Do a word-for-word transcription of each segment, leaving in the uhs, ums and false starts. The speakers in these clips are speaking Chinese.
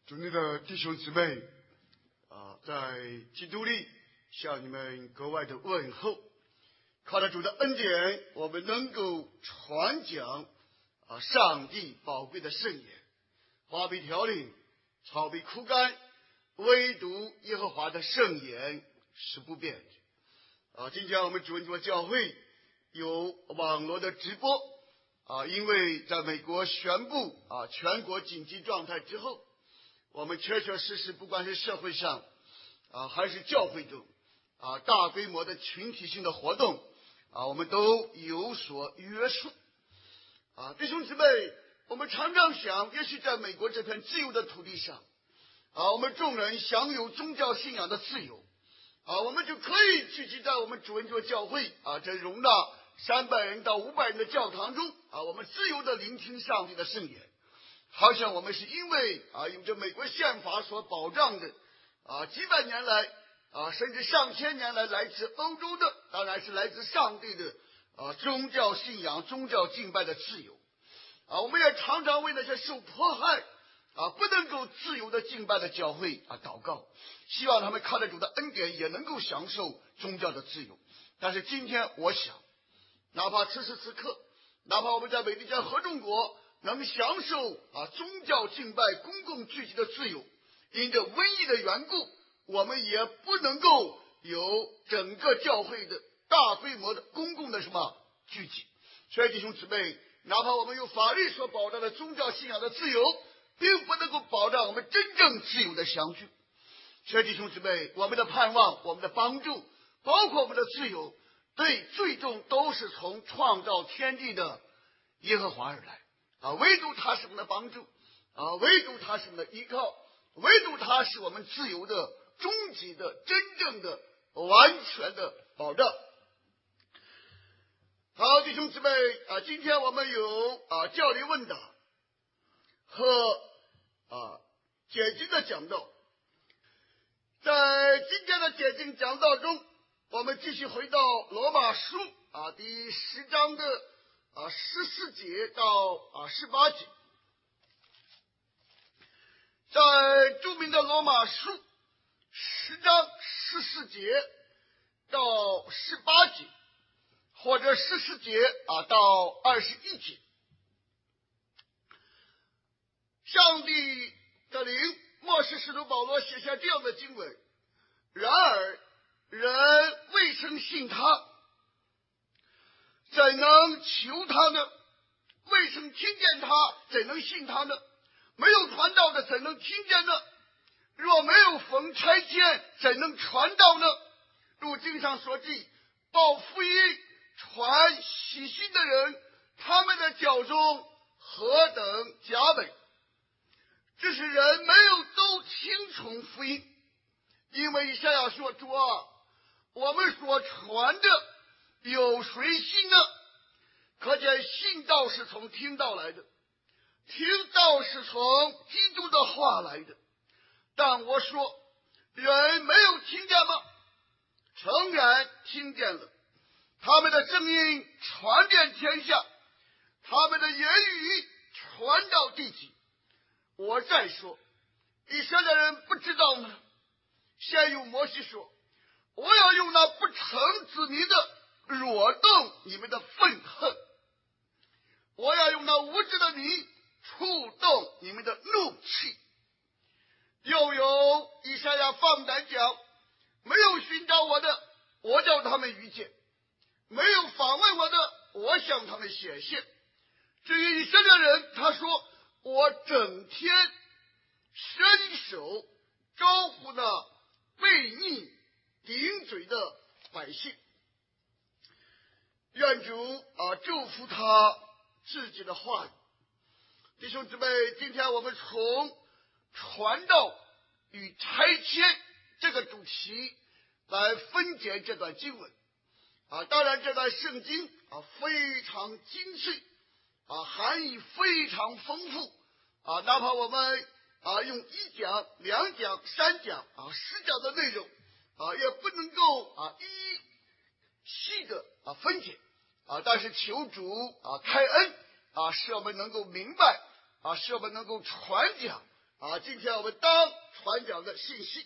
尊敬的弟兄姊妹啊，在基督里向你们格外的问候。靠着主的恩典，我们能够传讲啊上帝宝贵的圣言。花被调理，草被枯干，唯独耶和华的圣言是不变的。啊，今天我们主恩主教会有网络的直播啊，因为在美国宣布啊全国紧急状态之后，我们确确实实不管是社会上啊还是教会中啊大规模的群体性的活动啊，我们都有所约束啊。弟兄姊妹，我们常常想，也许在美国这片自由的土地上啊，我们众人享有宗教信仰的自由啊，我们就可以聚集在我们主恩主教会啊，这容纳三百人到五百人的教堂中啊，我们自由的聆听上帝的圣言，好像我们是因为啊有着美国宪法所保障的啊几百年来啊甚至上千年来来自欧洲的，当然是来自上帝的啊宗教信仰、宗教敬拜的自由啊。我们也常常为那些受迫害啊不能够自由的敬拜的教会啊祷告，希望他们靠着主的恩典也能够享受宗教的自由。但是今天我想，哪怕此时此刻，哪怕我们在美利坚合众国能享受啊宗教敬拜公共聚集的自由，因着瘟疫的缘故，我们也不能够有整个教会的大规模的公共的什么聚集。所以弟兄姊妹，哪怕我们有法律所保障的宗教信仰的自由，并不能够保障我们真正自由的相聚。所以弟兄姊妹，我们的盼望、我们的帮助，包括我们的自由，对，最终都是从创造天地的耶和华而来啊！唯独他是我们的帮助啊！唯独他是我们的依靠，唯独他是我们自由的终极的真正的完全的保障。好，弟兄姊妹啊，今天我们有啊教理问答和啊解经的讲道。在今天的解经讲道中，我们继续回到罗马书啊第十章的啊十四节到啊十八节。在著名的罗马书十章十四节到十八节，或者十四节啊到二十一节，上帝的灵默示使徒保罗写下这样的经文：然而人未曾信他，怎能求他呢？未曾听见他，怎能信他呢？没有传道的，怎能听见呢？若没有逢差遣，怎能传道呢？如经上所记，报福音、传喜信的人，他们的脚中何等佳美！只是人没有都听从福音，因为以赛亚说：主啊，我们所传的有谁信呢？可见信道是从听道来的，听道是从基督的话来的。但我说，人没有听见吗？诚然听见了，他们的声音传遍天下，他们的言语传到地极。我再说，以色列人不知道吗？先有摩西说，我要用那不成子民的惹动你们的愤恨，我要用那无知的民触动你们的怒气。又有以赛亚放胆讲，没有寻找我的，我叫他们遇见；没有访问我的，我向他们显现。至于以色列人，他说，我整天伸手招呼那悖逆顶嘴的百姓。愿主啊祝福他自己的话语。弟兄姊妹，今天我们从传道与差遣这个主题来分解这段经文啊。当然这段圣经啊非常精粹啊，含义非常丰富啊，哪怕我们啊用一讲、两讲、三讲啊十讲的内容啊，也不能够啊一一细的啊分解啊，但是求主啊开恩啊，使我们能够明白啊，使我们能够传讲， 啊，今天我们当传讲的信息。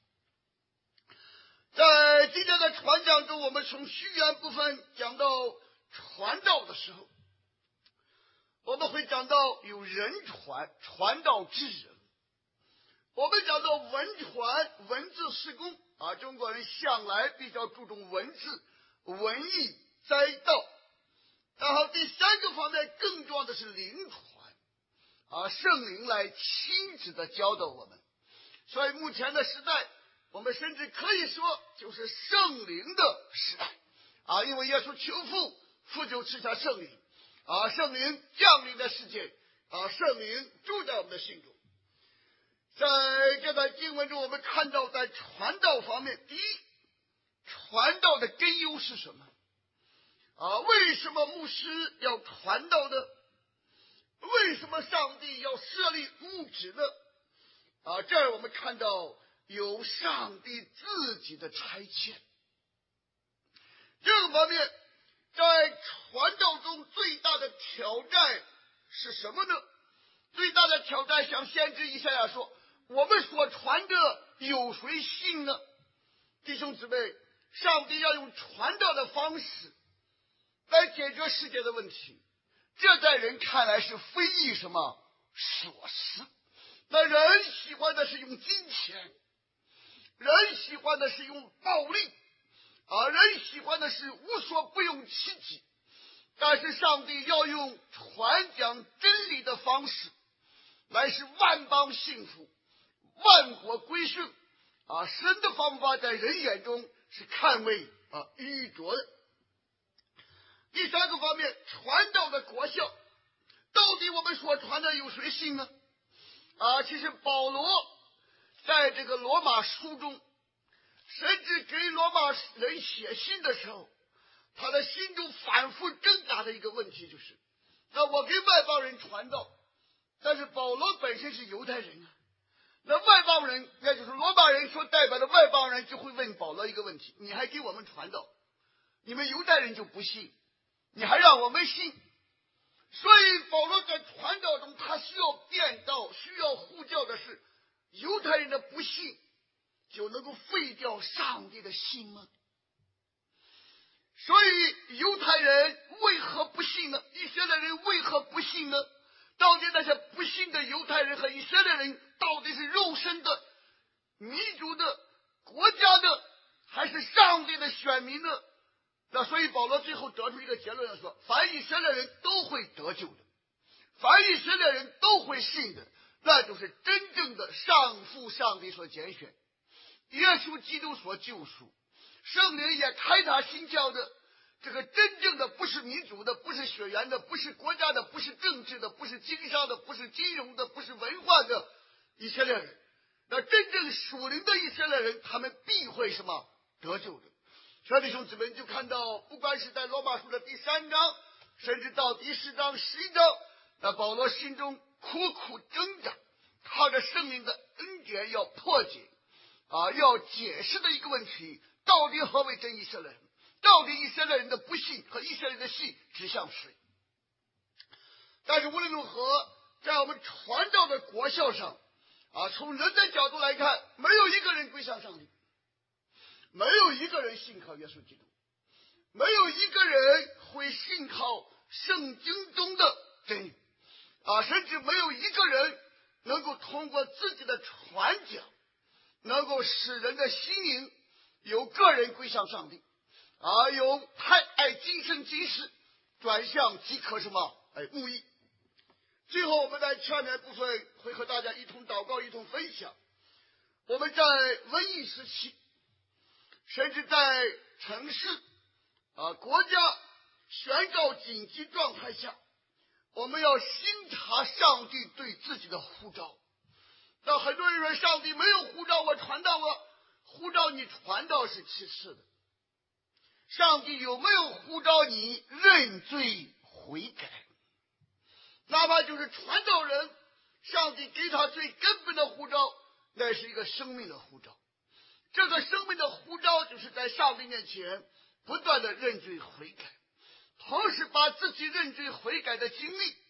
在今天的传讲中，我们从序言部分讲到传道的时候，我们会讲到有人传，传道之人。我们讲到文传，文字施工啊，中国人向来比较注重文字、文艺、斋道。然后第三个方面，更重要的是灵传啊，圣灵来亲自的教导我们。所以目前的时代，我们甚至可以说就是圣灵的时代啊，因为耶稣求父，父就赐下圣灵啊，圣灵降临在世界啊，圣灵住在我们的心中。在这段经文中，我们看到在传道方面，第一，传道的根由是什么啊？为什么牧师要传道呢？为什么上帝要设立牧职呢？啊，这儿我们看到有上帝自己的差遣。这个方面，在传道中最大的挑战是什么呢？最大的挑战，像先知以赛亚说，我们所传的有谁信呢？弟兄姊妹，上帝要用传道的方式来解决世界的问题，这在人看来是非议什么所思。那人喜欢的是用金钱，人喜欢的是用暴力啊，人喜欢的是无所不用其极。但是上帝要用传讲真理的方式来使万邦幸福，万国归顺啊！神的方法在人眼中是看为啊愚拙的。第三个方面，传道的国效，到底我们所传的有谁信呢？啊，其实保罗在这个罗马书中，甚至给罗马人写信的时候，他的心中反复挣扎的一个问题就是：那我给外邦人传道，但是保罗本身是犹太人啊。那外邦人，也就是罗马人所代表的外邦人，就会问保罗一个问题：你还给我们传道，你们犹太人就不信，你还让我们信？所以保罗在传道中，他需要辩道，需要护教的是犹太人的不信就能够废掉上帝的信吗？所以犹太人为何不信呢？以色列人为何不信呢？到底那些不信的犹太人和以色列人到底是肉身的、民族的、国家的，还是上帝的选民呢？那所以保罗最后得出一个结论说：凡以色列人都会得救的，凡以色列人都会信的，那就是真正的上父上帝所拣选，耶稣基督所救赎，圣灵也开他心窍的。这个真正的不是民族的，不是血缘的，不是国家的，不是政治的，不是经商的，不是金融的，不是文化的以色列人，那真正属灵的以色列人，他们必会什么得救的。所以弟兄姊妹就看到，不管是在罗马书的第三章，甚至到第十章、十一章，那保罗心中苦苦挣扎，靠着圣灵的恩典要破解啊，要解释的一个问题：到底何为真以色列人？到底以色列人的不信和以色列人的信指向谁？但是无论如何，在我们传道的国效上啊，从人的角度来看，没有一个人归向上帝，没有一个人信靠耶稣基督，没有一个人会信靠圣经中的真理啊，甚至没有一个人能够通过自己的传讲，能够使人的心灵由个人归向上帝。啊，由太爱今生今世转向即可什么？哎，慕义。最后，我们在下面部分会和大家一同祷告，一同分享。我们在瘟疫时期，甚至在城市啊国家宣告紧急状态下，我们要心察上帝对自己的呼召。那很多人说，上帝没有呼召我传道啊，呼召你传道是其次的。上帝有没有呼召你认罪悔改？哪怕就是传道人，上帝给他最根本的呼召，那是一个生命的呼召。这个生命的呼召就是在上帝面前不断的认罪悔改，同时把自己认罪悔改的经历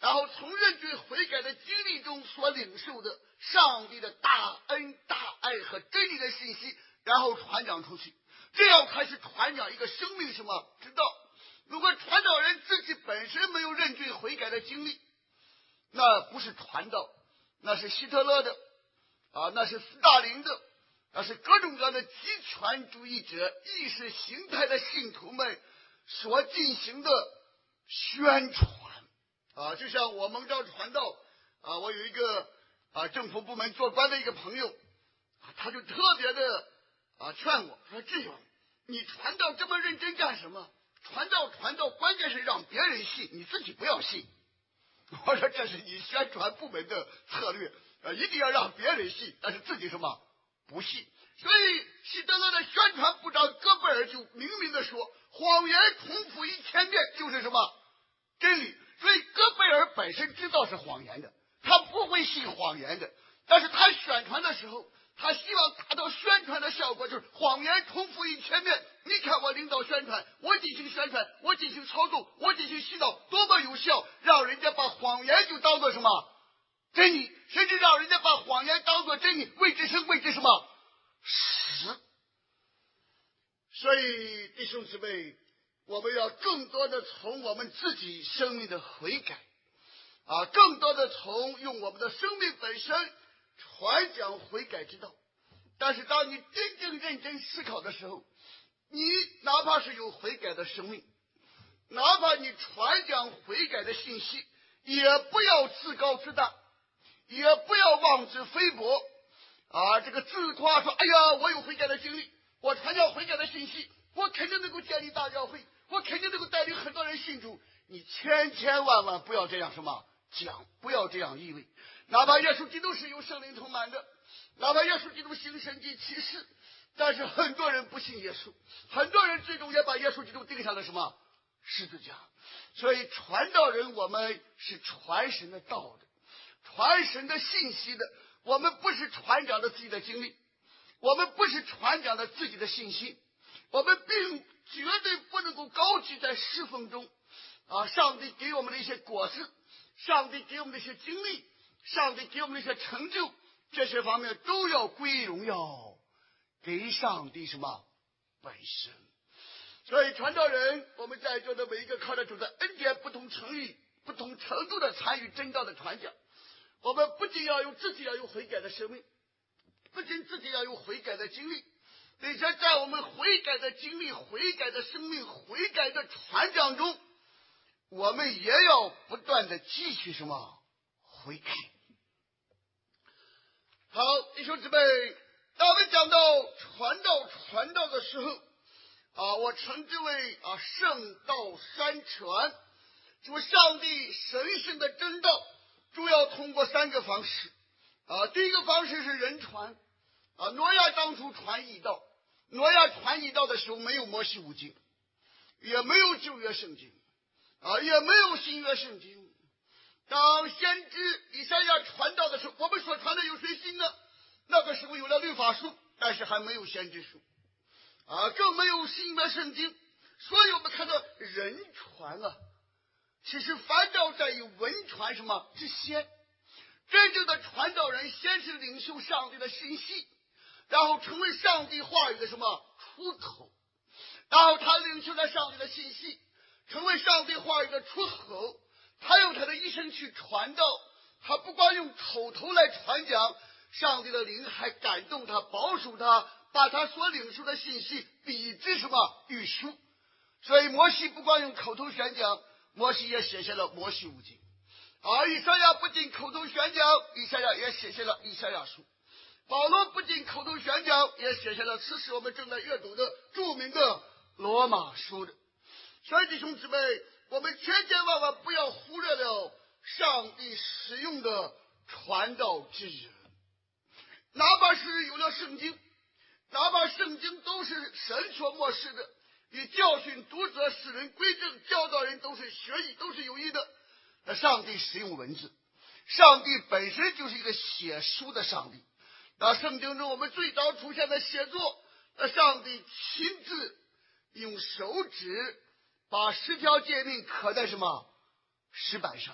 然后从认罪悔改的经历中所领受的上帝的大恩大爱和真理的信息，然后传讲出去，这样才是传讲一个生命什么之道。如果传道人自己本身没有认罪悔改的经历，那不是传道，那是希特勒的啊，那是斯大林的，那是各种各样的极权主义者意识形态的信徒们所进行的宣传啊。就像我蒙召传道啊，我有一个啊政府部门做官的一个朋友，他就特别的啊劝我说：“志勇，你传道这么认真干什么？传道传道，关键是让别人信，你自己不要信。”我说：“这是你宣传部门的策略啊，一定要让别人信，但是自己什么不信。”所以希特勒的宣传部长戈贝尔就明明的说：“谎言重复一千遍就是什么真理。”所以戈贝尔本身知道是谎言的，他不会信谎言的，但是他宣传的时候，他希望达到宣传的效果，就是谎言重复一千遍。你看我领导宣传，我进行宣传，我进行操纵，我进行洗脑，多么有效，让人家把谎言就当做什么真理，甚至让人家把谎言当做真理，谓之生，谓之什么实。所以弟兄姊妹，我们要更多的从我们自己生命的悔改啊，更多的从用我们的生命本身传讲悔改之道。但是当你真正认真思考的时候，你哪怕是有悔改的生命，哪怕你传讲悔改的信息，也不要自高自大，也不要妄自菲薄啊！这个自夸说：“哎呀，我有悔改的经历，我传讲悔改的信息，我肯定能够建立大教会，我肯定能够带领很多人信主。”你千千万万不要这样什么讲，不要这样意味。哪怕耶稣基督是由圣灵充满的，哪怕耶稣基督行神迹奇事，但是很多人不信耶稣，很多人最终也把耶稣基督钉上了什么十字架。所以传道人，我们是传神的道的，传神的信息的。我们不是传讲的自己的经历，我们不是传讲的自己的信息，我们并绝对不能够高举在侍奉中啊，上帝给我们的一些果子，上帝给我们的一些经历，上帝给我们的一些成就，这些方面都要归荣耀给上帝什么本身。所以传道人，我们在座的每一个靠着主的恩典，不同程度不同程度的参与真道的传讲。我们不仅要有自己要有悔改的生命，不仅自己要有悔改的经历，并且在我们悔改的经历、悔改的生命、悔改的传讲中，我们也要不断的继续什么悔改。好，弟兄姊妹，当我们讲到传道传道的时候啊，我称之为啊圣道三传，就是上帝神圣的真道，主要通过三个方式啊。第一个方式是人传啊，挪亚当初传义道，挪亚传义道的时候没有摩西五经，也没有旧约圣经啊，也没有新约圣经。当先知以赛亚传道的时候，我们所传的有谁信呢？那个时候有了律法书，但是还没有先知书啊，更没有新约圣经。所以我们看到人传啊，其实反倒在于文传什么之先。真正的传道人先是领受上帝的信息，然后成为上帝话语的什么出口，然后他领受了上帝的信息，成为上帝话语的出口，他用他的一生去传道。他不光用口头来传讲，上帝的灵还感动他，保守他，把他所领受的信息笔之什么玉书。所以摩西不光用口头宣讲，摩西也写下了摩西五经啊。以赛亚不仅口头宣讲，以赛亚也写下了以赛亚书。保罗不仅口头宣讲，也写下了此时我们正在阅读的著名的罗马书的。所以弟兄姊妹，我们千千万万不要忽略了上帝使用的传道之人，哪怕是有了圣经，哪怕圣经都是神所默示的，以教训读者，使人归正，教导人都是学义，都是有益的。那上帝使用文字，上帝本身就是一个写书的上帝。那圣经中我们最早出现的写作，那上帝亲自用手指把十条诫命刻在什么石板上，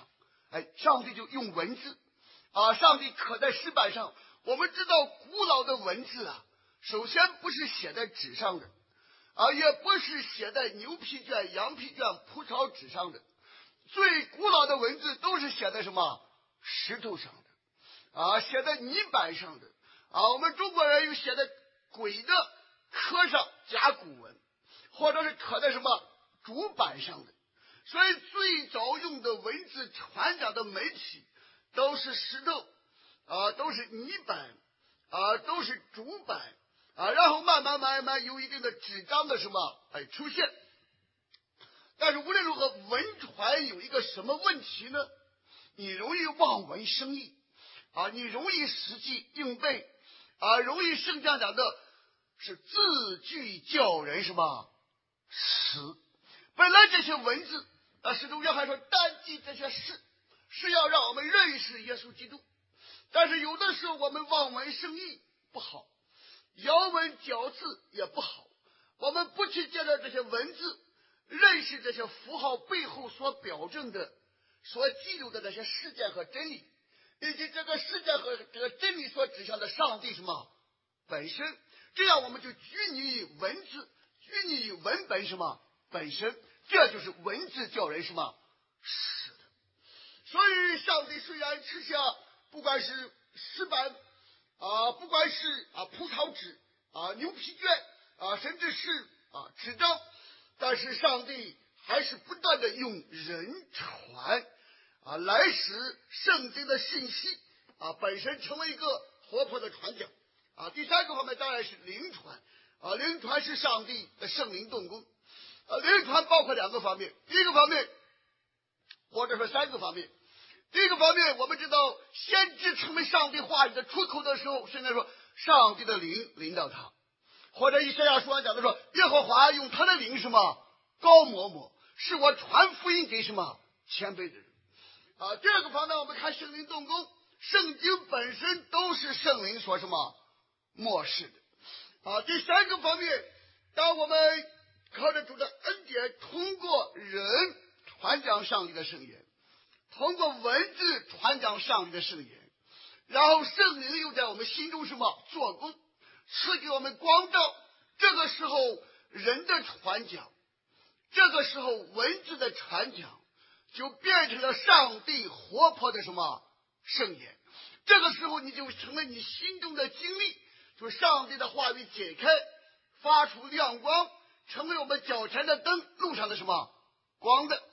哎，上帝就用文字啊，上帝刻在石板上。我们知道古老的文字啊，首先不是写在纸上的啊，也不是写在牛皮卷、羊皮卷、蒲草纸上的，最古老的文字都是写在什么石头上的啊，写在泥板上的啊。我们中国人又写在鬼的刻上甲骨文，或者是刻在什么竹板上的。所以最早用的文字传讲的媒体都是石头啊，都是泥板啊，都是竹板啊，然后慢慢慢慢有一定的纸张的什么哎出现。但是无论如何，文传有一个什么问题呢？你容易望文生义啊，你容易实际应背啊，容易圣经讲的是字句叫人什么死。本来这些文字啊，使徒约翰说单记这些事是要让我们认识耶稣基督，但是有的时候我们望文生义不好，咬文嚼字也不好，我们不去借着这些文字认识这些符号背后所表证的、所记录的那些事件和真理，以及这个事件和这个真理所指向的上帝什么本身，这样我们就拘泥于文字，拘泥于文本什么本身，这就是文字叫人什么死的。所以上帝虽然吃下不管是石板啊，不管是啊蒲草纸啊、牛皮卷啊，甚至是啊纸张，但是上帝还是不断的用人传啊，来使圣经的信息啊本身成为一个活泼的传讲啊。第三个方面当然是灵传啊，灵传是上帝的圣灵动工啊。灵传包括两个方面，第一个方面或者说三个方面。第一个方面，我们知道先知成为上帝话语的出口的时候，现在说上帝的灵临到他，或者以赛亚书上讲的说，耶和华用他的灵什么高抹抹，是我传福音给什么谦卑的人啊。第二个方面，我们看圣灵动工，圣经本身都是圣灵所什么漠视的啊。第三个方面，当我们靠着主的恩典，通过人传讲上帝的圣言，通过文字传讲上帝的圣言，然后圣灵又在我们心中什么做工，赐给我们光照。这个时候人的传讲，这个时候文字的传讲，就变成了上帝活泼的什么圣言。这个时候你就成了你心中的经历，就上帝的话语解开，发出亮光，成为我们脚前的灯，路上的什么光的。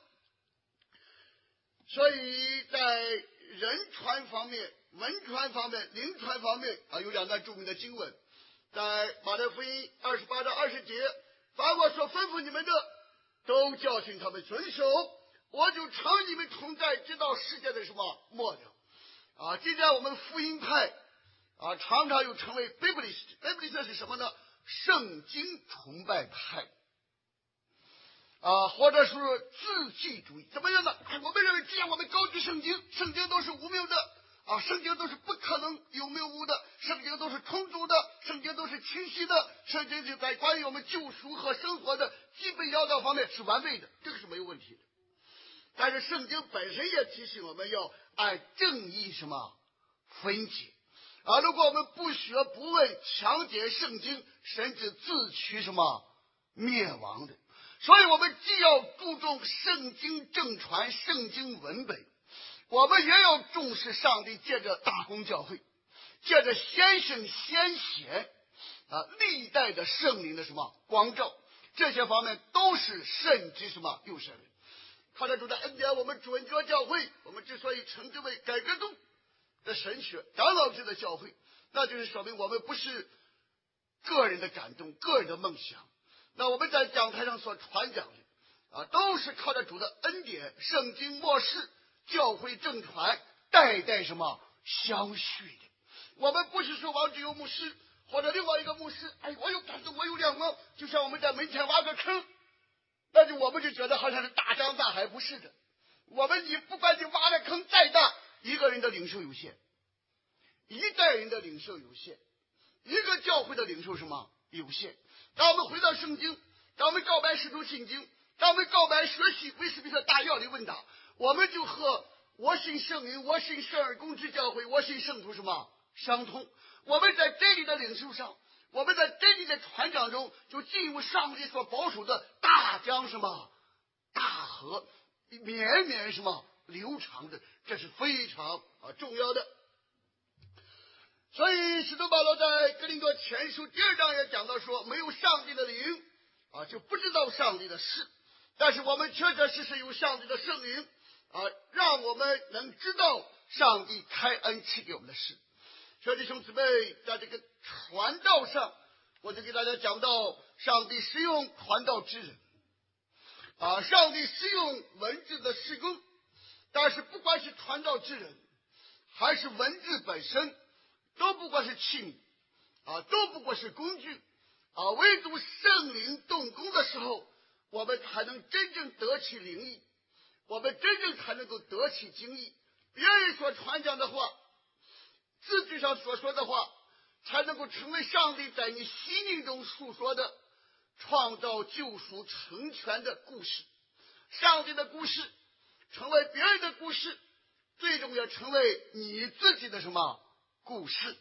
所以在人传方面、文传方面、灵传方面啊，有两段著名的经文，在马太福音二十八到二十节，凡我所吩咐你们的，都教训他们遵守，我就常你们同在，直到世界的什么末了啊。今天我们福音派啊，常常又称为 Biblist，Biblist 是什么呢？圣经崇拜派啊，或者是字句主义，怎么样呢？哎，我们认为既然我们高举圣经，圣经都是无谬的啊，圣经都是不可能有谬误的，圣经都是充足的，圣经都是清晰的，圣经就在关于我们救赎和生活的基本要道方面是完备的，这个是没有问题的。但是圣经本身也提醒我们要按正义什么分解啊，如果我们不学不问，强解圣经，甚至自取什么灭亡的。所以我们既要注重圣经正传、圣经文本，我们也要重视上帝借着大公教会，借着先圣先贤啊历代的圣灵的什么光照，这些方面都是甚之什么又甚的。靠着主的恩典，我们主恩教教会，我们之所以称之为改革宗的神学、长老制的教会，那就是说明我们不是个人的感动、个人的梦想。那我们在讲台上所传讲的啊，都是靠着主的恩典，圣经末世，教会正传，代代什么相续的。我们不是说王志友牧师或者另外一个牧师，哎，我有感动，我有亮光，就像我们在门前挖个坑，那就我们就觉得好像是大江大海，不是的。我们你不管你挖的坑再大，一个人的领受有限，一代人的领受有限，一个教会的领受什么有限。当我们回到圣经，当我们告白使徒信经，当我们告白学习威斯比特大要理问答，我们就和我信圣灵，我信圣而公之教会，我信圣徒什么相通。我们在真理的领受上，我们在真理的传讲中，就进入上帝所保守的大江什么大河，绵绵什么流长的，这是非常啊重要的。所以使徒保罗在哥林多前书第二章也讲到说，没有上帝的灵啊，就不知道上帝的事。但是我们确确实实有上帝的圣灵啊，让我们能知道上帝开恩赐给我们的事。所以弟兄姊妹，在这个传道上，我就给大家讲到，上帝使用传道之人啊，上帝使用文字的施工。但是不管是传道之人，还是文字本身，都不过是器皿啊，都不过是工具啊，唯独圣灵动工的时候，我们才能真正得其灵意，我们真正才能够得其经意。别人所传讲的话，字句上所说的话，才能够成为上帝在你心灵中诉说的创造救赎成全的故事。上帝的故事成为别人的故事，最终也成为你自己的什么故事。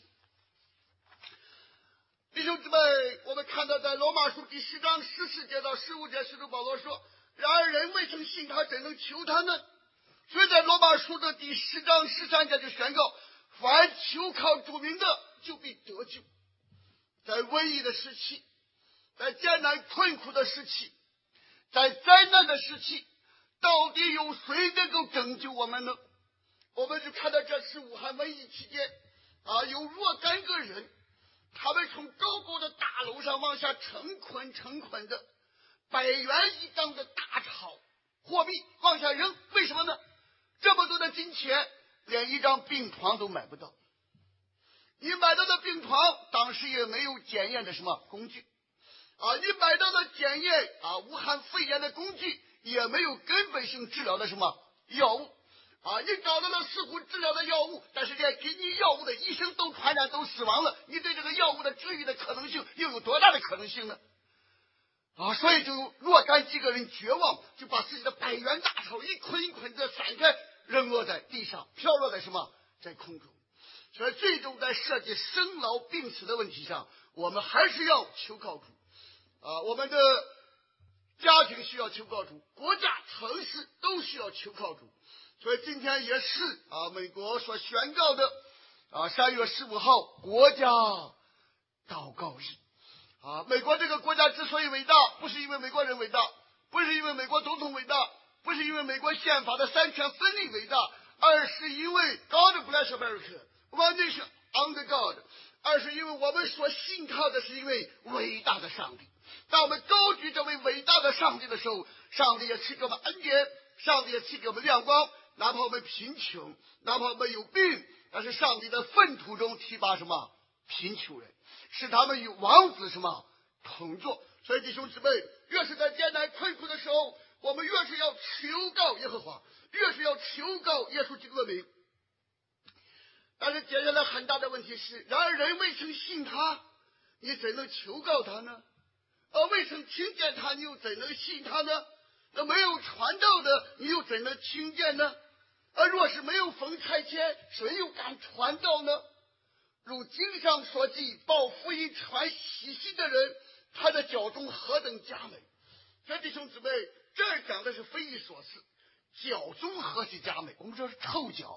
弟兄姊妹，我们看到在罗马书第十章十四节到十五节，使徒保罗说，然而人未曾信他，怎能求他呢？所以在罗马书的第十章十三节就宣告，凡求靠主名的，就必得救。在瘟疫的时期，在艰难困苦的时期，在灾难的时期，到底有谁能够拯救我们呢？我们就看到这次武汉瘟疫期间啊，有若干个人，他们从高高的大楼上往下成捆成捆的百元一张的大钞货币往下扔，为什么呢？这么多的金钱，连一张病床都买不到。你买到的病床，当时也没有检验的什么工具啊，你买到的检验啊武汉肺炎的工具，也没有根本性治疗的什么药物啊，你找到了似乎治疗的药物，但是连给你药物的医生都传染都死亡了，你对这个药物的治愈的可能性又有多大的可能性呢？啊，所以就有若干几个人绝望，就把自己的百元大钞一捆一捆的散开，扔落在地上，飘落在什么在空中。所以最终在涉及生老病死的问题上，我们还是要求靠主啊，我们的家庭需要求靠主，国家城市都需要求靠主。所以今天也是啊，美国所宣告的啊，三月十五号国家祷告日啊。美国这个国家之所以伟大，不是因为美国人伟大，不是因为美国总统伟大，不是因为美国宪法的三权分立伟大，而是因为 God bless America, one nation under God， 而是因为我们所信靠的是一位伟大的上帝。当我们高举这位伟大的上帝的时候，上帝也赐给我们恩典，上帝也赐给我们亮光。哪怕我们贫穷，哪怕我们有病，但是上帝的粪土中提拔什么贫穷人，使他们与王子什么同坐。所以弟兄姊妹，越是在艰难困苦的时候，我们越是要求告耶和华，越是要求告耶稣基督的名。但是接下来很大的问题是，然而人未曾信他，你怎能求告他呢？而未曾听见他，你又怎能信他呢？那没有传道的，你又怎能听见呢？而若是没有奉差遣，谁又敢传道呢？如经上所记，报福音传喜信的人，他的脚中何等佳美！所以弟兄姊妹，这儿讲的是匪夷所思，脚中何其佳美！我们说是臭脚，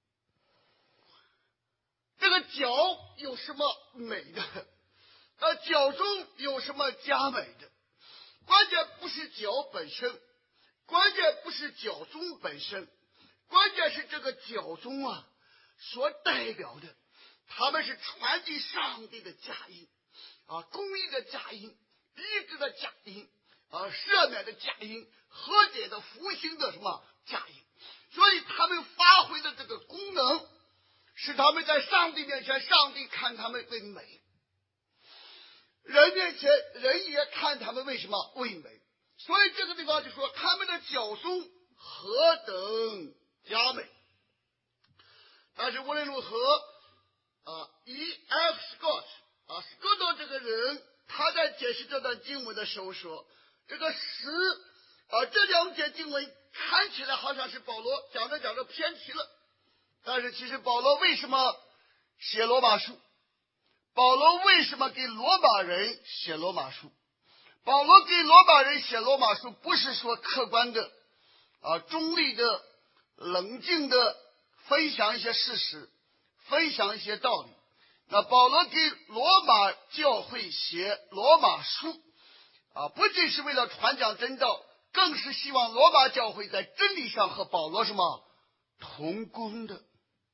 这个脚有什么美的？呃，脚中有什么佳美的？关键不是脚本身，关键不是脚中本身，关键是这个脚中啊所代表的，他们是传递上帝的佳音啊，公义的佳音，医治的佳音啊，赦免的佳音，和解的复兴的什么佳音。所以他们发挥的这个功能，使他们在上帝面前，上帝看他们为美，人面前人也看他们为什么为美。所以这个地方就说他们的脚中何等佳美。但是无论如何啊 E F Scott 啊 Scott 这个人他在解释这段经文的时候说，这个死啊，这两节经文看起来好像是保罗讲着讲着偏题了，但是其实保罗为什么写罗马书？保罗为什么给罗马人写罗马书？保罗给罗马人写罗马书，不是说客观的啊中立的冷静的分享一些事实，分享一些道理。那保罗给罗马教会写罗马书啊，不仅是为了传讲真道，更是希望罗马教会在真理上和保罗什么同工的。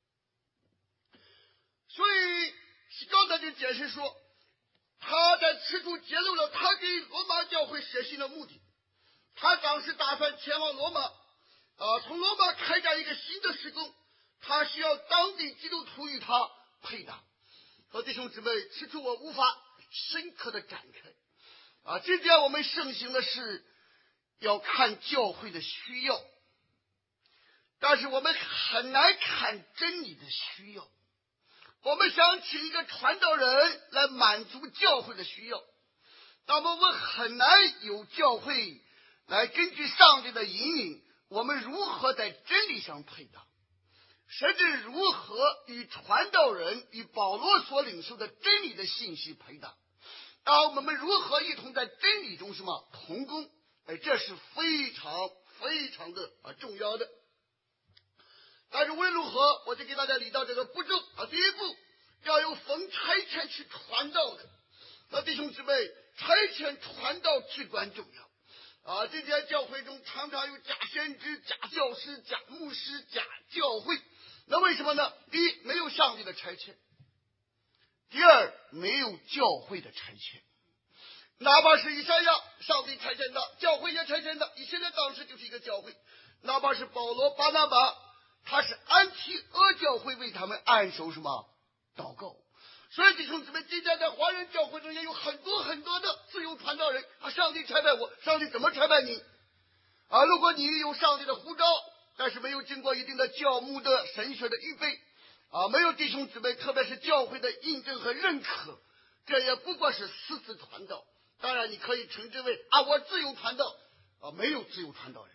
所以刚才就解释说，他在此处揭露了他给罗马教会写信的目的。他当时打算前往罗马啊，从罗马开展一个新的施工，他需要当地基督徒与他配搭。和弟兄姊妹，此处我无法深刻的展开啊。今天我们盛行的是要看教会的需要，但是我们很难看真理的需要。我们想请一个传道人来满足教会的需要，那么我们很难有教会来根据上帝的引领，我们如何在真理上配搭，甚至如何与传道人与保罗所领受的真理的信息配搭，啊，我们如何一同在真理中什么同工，哎，这是非常非常的啊重要的。但是无论如何，我就给大家理到这个步骤啊。第一步，要有奉差遣去传道的。那弟兄姊妹，差遣传道至关重要啊。今天教会中常常有假先知、假教师、假牧师、假教会，那为什么呢？第一，没有上帝的差遣；第二，没有教会的差遣。哪怕是以赛亚，上帝差遣的，教会也差遣的，以色列当时就是一个教会。哪怕是保罗、巴拿巴，他是安提阿教会为他们按手什么祷告。所以弟兄姊妹，今天在华人教会中也有很多很多的自由传道人啊，上帝差派我，上帝怎么差派你啊？如果你有上帝的呼召，但是没有经过一定的教牧的神学的预备啊，没有弟兄姊妹特别是教会的印证和认可，这也不过是私自传道。当然你可以称之为啊我自由传道啊，没有自由传道人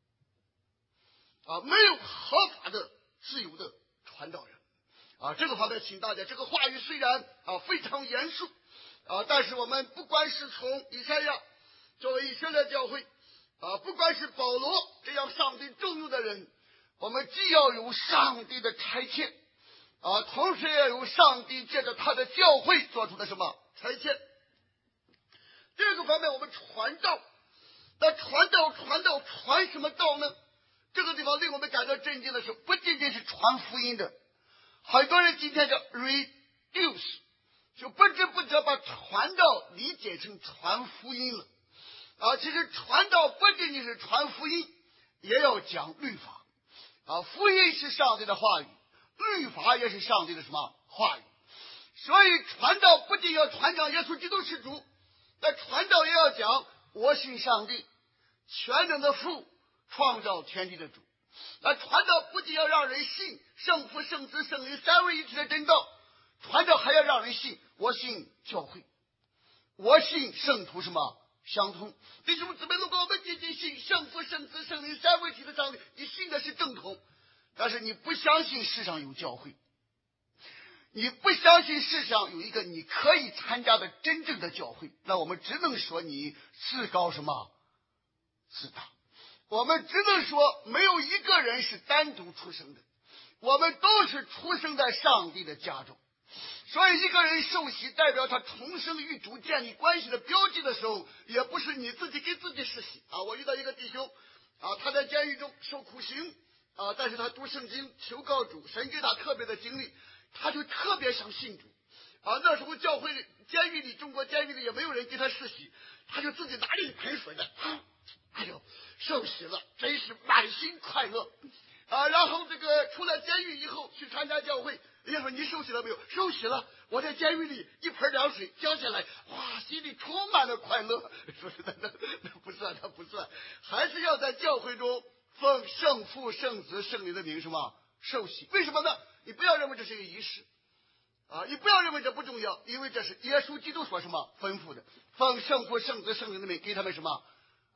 啊，没有合法的自由的传道人啊。这个方面请大家，这个话语虽然啊非常严肃啊，但是我们不管是从以赛亚作为以色列教会啊，不管是保罗这样上帝重用的人，我们既要有上帝的差遣啊，同时也有上帝借着他的教会做出的什么差遣。这个方面我们传道，那传道传道传什么道呢？这个地方令我们感到震惊的是，不仅仅是传福音的，很多人今天叫 reduce， 就不知不觉把传道理解成传福音了啊。其实传道不仅仅是传福音，也要讲律法啊。福音是上帝的话语，律法也是上帝的什么话语。所以传道不仅要传讲耶稣基督是主，那传道也要讲我信上帝，全能的父，创造天地的主。那传道不仅要让人信圣父圣子圣灵三位一体的真道，传道还要让人信我信教会，我信圣徒什么相通。弟兄姊妹，如果我们仅仅信圣父圣子圣灵三位一体的上帝，你信的是正统，但是你不相信世上有教会，你不相信世上有一个你可以参加的真正的教会，那我们只能说你自高什么自大。我们只能说没有一个人是单独出生的，我们都是出生在上帝的家中。所以一个人受洗代表他重生与主建立关系的标记的时候，也不是你自己给自己施洗啊。我遇到一个弟兄啊，他在监狱中受苦刑啊，但是他读圣经求告主，神给他特别的经历，他就特别想信主啊。那时候教会监狱里，中国监狱里也没有人给他施洗，他就自己拿着一盆水的，啊，哎呦，受洗了，真是满心快乐啊！然后这个出了监狱以后去参加教会，人家说你受洗了没有？受洗了。我在监狱里一盆凉水浇下来，哇，心里充满了快乐。说实在的，那不算，那不算，还是要在教会中奉圣父、圣子、圣灵的名什么受洗。为什么呢？你不要认为这是一个仪式啊，你不要认为这不重要，因为这是耶稣基督所什么吩咐的，奉圣父、圣子、圣灵的名给他们什么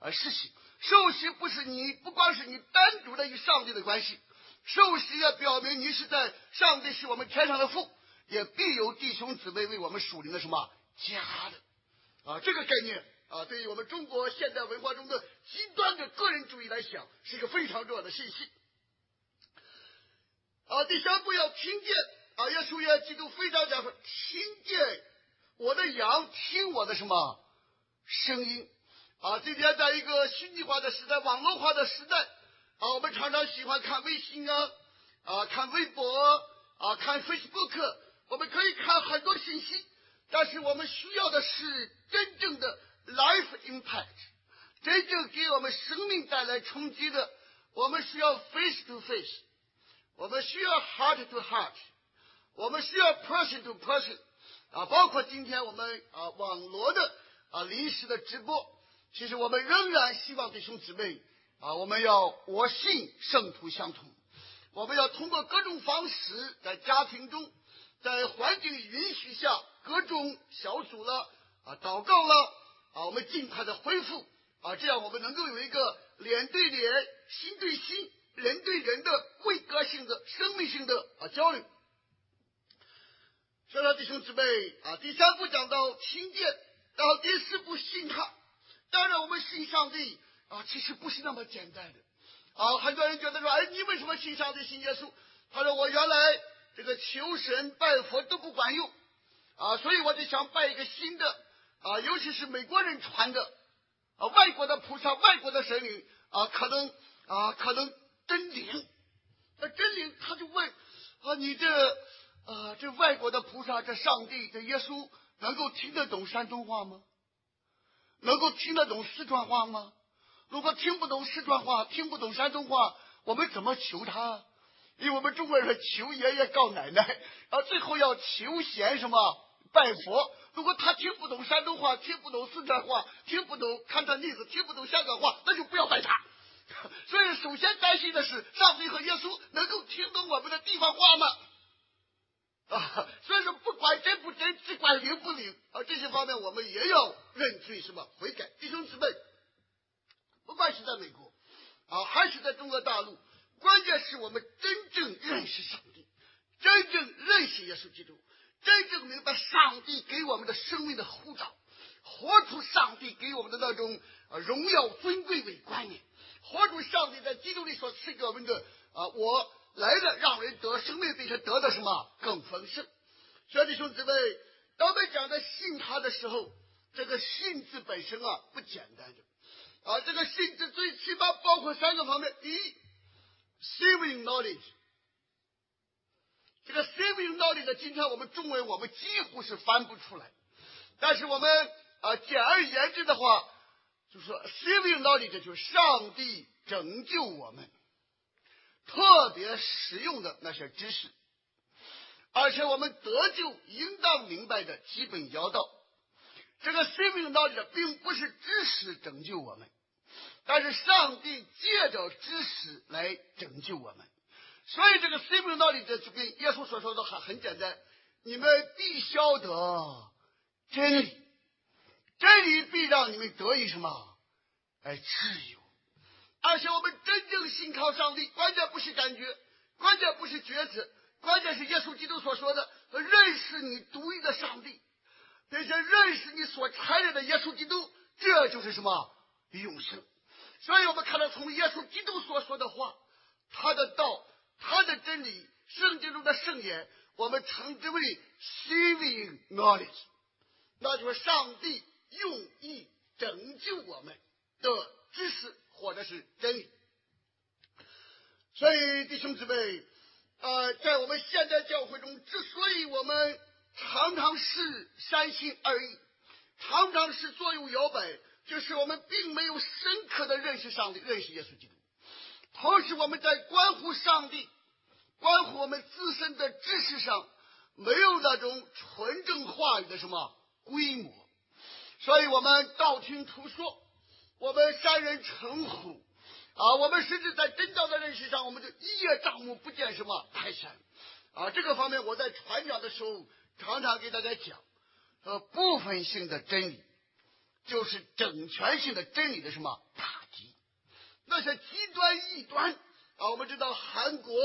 啊实行。受洗不是你不光是你单独的与上帝的关系，受洗也表明你是在上帝是我们天上的父，也必有弟兄姊妹为我们属灵的什么家的啊，这个概念啊，对于我们中国现代文化中的极端的个人主义来讲，是一个非常重要的信息。啊，第三步要听见啊，耶稣也基督非常讲说，听见我的羊听我的什么声音啊。今天在一个虚拟化的时代，网络化的时代啊，我们常常喜欢看微信啊啊，看微博啊，看 Facebook， 我们可以看很多信息，但是我们需要的是真正的 life impact， 真正给我们生命带来冲击的。我们需要 face to face， 我们需要 heart to heart， 我们需要 person to person 啊，包括今天我们啊网络的啊临时的直播，其实我们仍然希望弟兄姊妹啊，我们要我信圣徒相同，我们要通过各种方式，在家庭中，在环境允许下，各种小组了啊祷告了啊，我们尽快的恢复啊，这样我们能够有一个脸对脸、心对心、人对人的贵格性的生命性的啊交流。所以说弟兄姊妹啊，第三步讲到听见，然后第四步信他。当然我们信上帝啊，其实不是那么简单的啊。很多人觉得说，哎，你为什么信上帝信耶稣？他说我原来这个求神拜佛都不管用啊，所以我就想拜一个新的啊，尤其是美国人传的啊，外国的菩萨、外国的神灵啊，可能啊可能真灵。那真灵他就问啊，你这啊这外国的菩萨、这上帝、这耶稣能够听得懂山东话吗？能够听得懂四川话吗？如果听不懂四川话，听不懂山东话，我们怎么求他？因为我们中国人说求爷爷告奶奶，然后最后要求贤什么拜佛。如果他听不懂山东话，听不懂四川话，听不懂看他例子，听不懂香港话，那就不要拜他。所以首先担心的是上帝和耶稣能够听懂我们的地方话吗？啊，所以说不管真不真，只管灵不灵啊，这些方面我们也要认罪什么悔改。弟兄姊妹，不管是在美国啊，还是在中国大陆，关键是我们真正认识上帝，真正认识耶稣基督，真正明白上帝给我们的生命的呼召，活出上帝给我们的那种啊荣耀尊贵为观念，活出上帝在基督里所赐给我们的啊我来了让人得生命，并且得的什么更丰盛。所以弟兄姊妹，当我们讲的信他的时候，这个信字本身啊不简单的啊，这个信字最起码包括三个方面。第一 saving knowledge， 这个 saving knowledge 今天我们中文我们几乎是翻不出来，但是我们啊简而言之的话，就是说 saving knowledge 就是上帝拯救我们特别实用的那些知识，而且我们得救应当明白的基本要道。这个 saving knowledge 并不是知识拯救我们，但是上帝借着知识来拯救我们。所以这个 saving knowledge 就跟耶稣所说的很很简单，你们必晓得真理，真理必让你们得以什么？哎，自由。而且我们真正信靠上帝，关键不是感觉，关键不是觉知，关键是耶稣基督所说的认识你独一的上帝，并且认识你所差来的耶稣基督，这就是什么？永生。所以我们看到从耶稣基督所说的话，他的道，他的真理，圣经中的圣言，我们称之为 saving knowledge， 那就是上帝用意拯救我们的知识或者是真理。所以弟兄姊妹，呃，在我们现代教会中，之所以我们常常是三心二意，常常是左右摇摆，就是我们并没有深刻的认识上帝，认识耶稣基督。同时我们在关乎上帝，关乎我们自身的知识上，没有那种纯正话语的什么规模，所以我们道听途说，我们三人成虎啊，我们甚至在真道的认识上，我们就一叶障目，不见什么泰山啊。这个方面我在传讲的时候常常给大家讲，呃，部分性的真理就是整全性的真理的什么打击。那些极端异端啊，我们知道韩国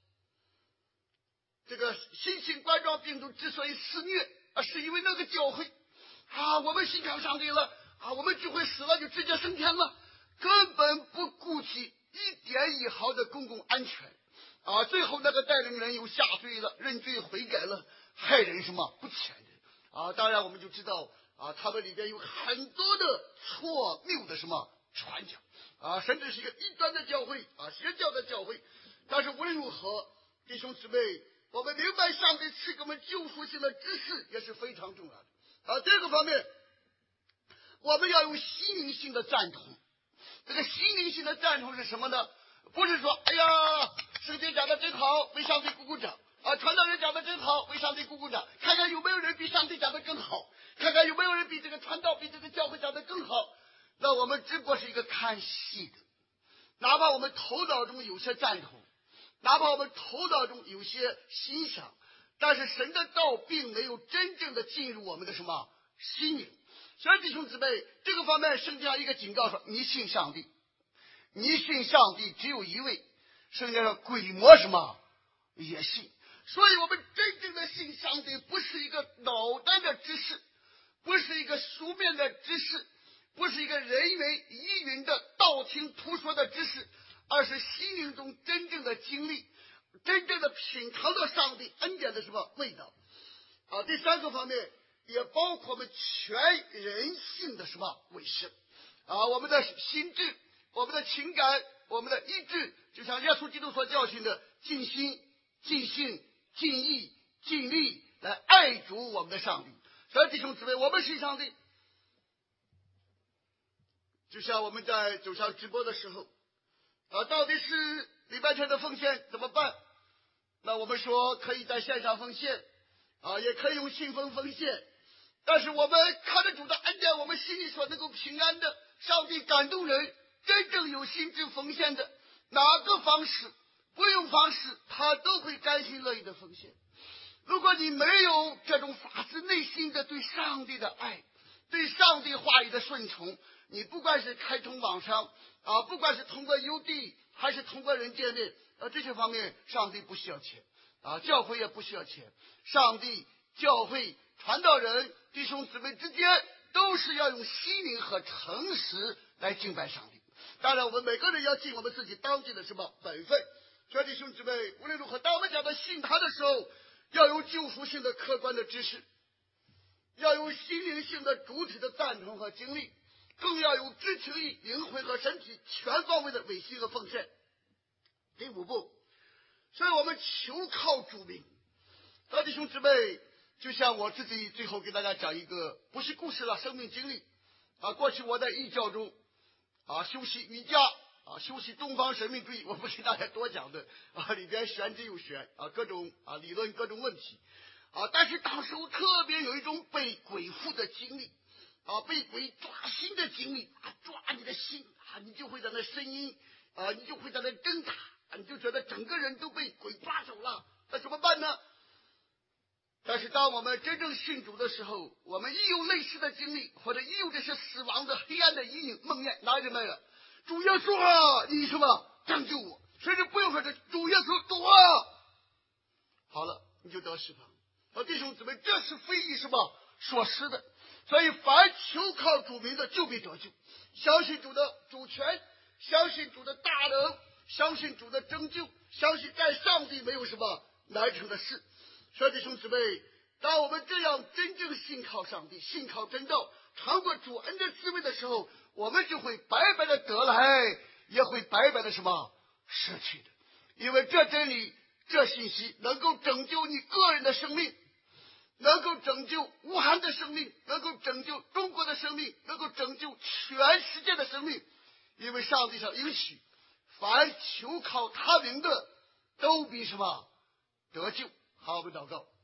这个新型冠状病毒之所以肆虐啊，是因为那个教会啊，我们信靠上帝了啊，我们只会死了就直接升天了，根本不顾及一点一毫的公共安全啊。最后那个带领人又下罪了，认罪悔改了，害人什么不浅的啊。当然我们就知道啊，他们里边有很多的错谬的什么传讲啊，甚至是一个异端的教会啊，邪教的教会。但是无论如何，弟兄姊妹，我们明白上帝赐给我们救赎性的知识也是非常重要的啊。第二个方面，我们要有心灵性的赞同。这个心灵性的赞同是什么呢？不是说哎呀圣经讲的真好，为上帝鼓鼓掌啊，传道人讲的真好，为上帝鼓鼓掌，看看有没有人比上帝讲的更好，看看有没有人比这个传道比这个教会讲的更好。那我们只不过是一个看戏的，哪怕我们头脑中有些赞同，哪怕我们头脑中有些欣赏，但是神的道并没有真正的进入我们的什么心灵。所以弟兄姊妹，这个方面圣经上一个警告说，你信上帝，你信上帝只有一位，圣经上鬼魔什么也信。所以我们真正的信上帝不是一个脑袋的知识，不是一个书面的知识，不是一个人为疑云的道听途说的知识，而是心灵中真正的经历，真正的品尝到上帝恩典的什么味道啊。第三个方面也包括我们全人性的什么卫生啊，我们的心智，我们的情感，我们的意志，就像耶稣基督所教训的，尽心尽性尽意尽力来爱主我们的上帝。所以弟兄姊妹，我们是上帝，就像我们在走向直播的时候啊，到底是礼拜天的奉献怎么办？那我们说可以在线上奉献啊，也可以用信封奉献。但是我们看得主的恩典，我们心里所能够平安的，上帝感动人，真正有心智奉献的，哪个方式不用方式，他都会甘心乐意的奉献。如果你没有这种发自内心的对上帝的爱，对上帝话语的顺从，你不管是开通网上啊，不管是通过邮递还是通过人见面啊，这些方面上帝不需要钱啊，教会也不需要钱，上帝教会传道人弟兄姊妹之间都是要用心灵和诚实来敬拜上帝。当然我们每个人要尽我们自己当尽的什么本分。所以弟兄姊妹，无论如何，当我们讲到信他的时候，要有救赎性的客观的知识，要有心灵性的主体的赞同和经历，更要有知情意、灵魂和身体全方位的委信和奉献。第五步，所以我们求靠主名。弟兄姊妹，就像我自己最后给大家讲一个不是故事了，生命经历啊。过去我在异教中啊修习瑜伽啊，修习东方神秘主义，我不是大家多讲的啊，里边玄之又玄啊，各种啊理论各种问题啊。但是当时我特别有一种被鬼附的经历啊，被鬼抓心的经历啊，抓你的心啊，你就会在那呻吟啊，你就会在那挣扎，你就觉得整个人都被鬼抓走了，那怎么办呢？但是当我们真正信主的时候，我们一有类似的经历，或者一有这些死亡的黑暗的阴影梦魇，哪里没有？主耶稣啊，你什么拯救我？甚至不用说这主耶稣主啊，好了，你就得释放。啊，弟兄姊妹，这是非以什么所施的。所以凡求靠主名的就必得救，相信主的主权，相信主的大能，相信主的拯救，相信在上帝没有什么难成的事。所以弟兄姊妹，当我们这样真正信靠上帝，信靠真道，尝过主恩的滋味的时候，我们就会白白的得来，也会白白的什么失去的。因为这真理，这信息能够拯救你个人的生命，能够拯救武汉的生命，能够拯救中国的生命，能够拯救全世界的生命。因为上帝上允许，凡求靠他名的，都必什么得救。好，我们祷告。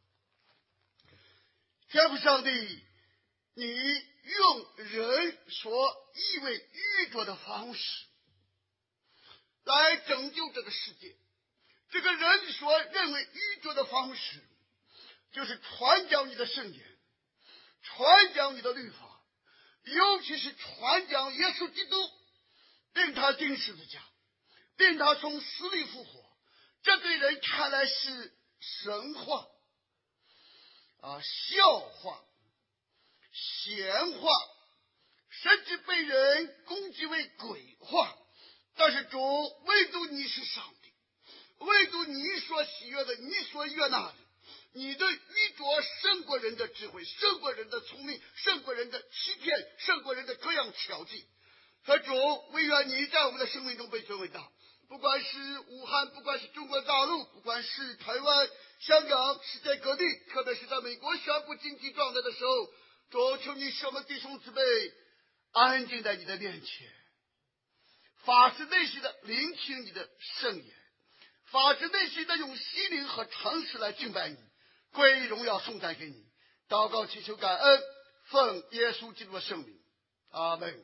天父上帝，你用人所以为愚拙的方式来拯救这个世界，这个人所认为愚拙的方式就是传讲你的圣言，传讲你的律法， 尤其是传讲耶稣基督，并他钉十字架，并他从死里复活，这对人看来是神话啊、笑话、闲话，甚至被人攻击为鬼话。但是主，唯独你是上帝，唯独你所喜悦的，你所悦纳的，你的愚拙胜过人的智慧，胜过人的聪明，胜过人的欺骗，胜过人的各样巧计。可主，唯愿你在我们的生命中被尊为大，不管是武汉，不管是中国大陆，不管是台湾、香港，世界各地，特别是在美国宣布经济状态的时候，主，求你使我们弟兄姊妹安静在你的面前，发自内心的聆听你的圣言，发自内心的用心灵和诚实来敬拜你，归荣耀颂赞给你。祷告祈求感恩，奉耶稣基督的圣名，阿门。